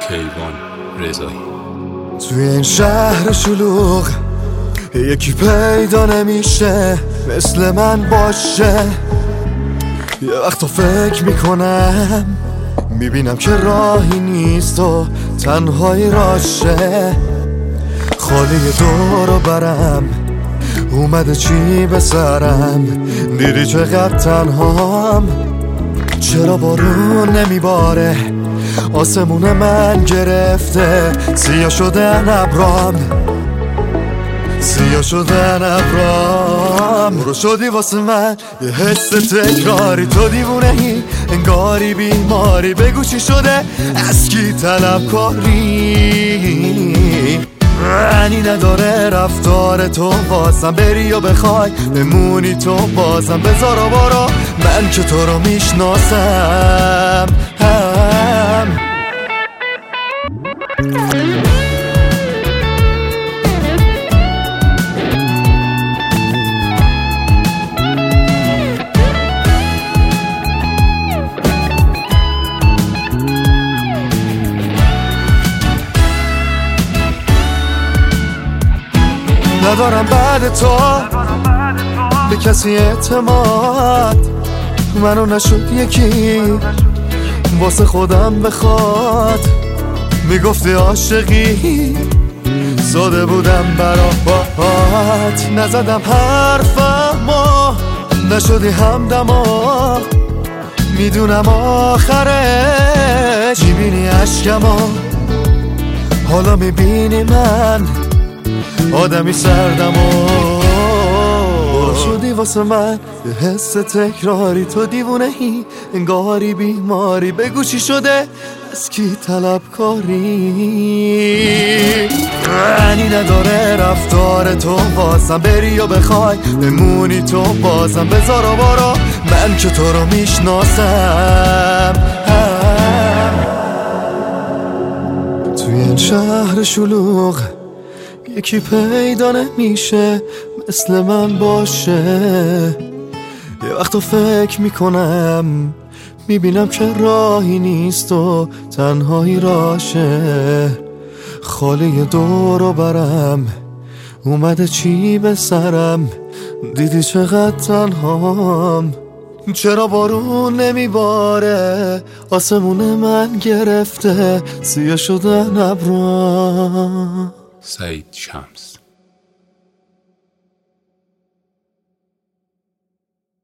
کیوان رضایی. توی این شهر شلوغ یکی پیدا نمیشه مثل من باشه. یه وقتا فکر میکنم میبینم که راهی نیست و تنهایی راشه. خالی دورو برم اومده چی به سرم، دیدی چقدر تنهام. چرا بارون نمیباره آسمون من گرفته، سیاه شدن ابرام، سیاه شدن ابرام. برو شدی واسه من یه حس تکراری، تو دیوونه ای انگاری بیماری. بگو چی شده از کی طلبکاری؟ معنی نداره رفتار تو بازم، بری و بخوای بمونی تو بازم. بذار و برو من که تو رو میشناسم. ندارم بعد تو به کسی اعتماد، منو نشد یکی واسه خودم بخواد. میگفتی عاشقی ساده بودم برات، نزدم حرفمو نشدی همدما. میدونم آخرش میبینی عشقمو، حالا میبینی من آدمی سردم و شدی واسه من یه حس تکراری. تو دیوونه ای انگاری بیماری. بگو چی شده از کی طلبکاری؟ معنی نداره رفتار تو بازم، بری و بخوای بمونی تو بازم. بذار و برو من که تو رو میشناسم. توی این شهر شلوغ یکی پیدا نمیشه مثل من باشه. یه وقتا فکر میکنم میبینم که راهی نیست و تنهایی راشه. خالی دورو برم اومده چی به سرم، دیدی چقدر تنهام. چرا بارون نمیباره آسمون من گرفته، سیاه شدن ابرام. سعید شمس.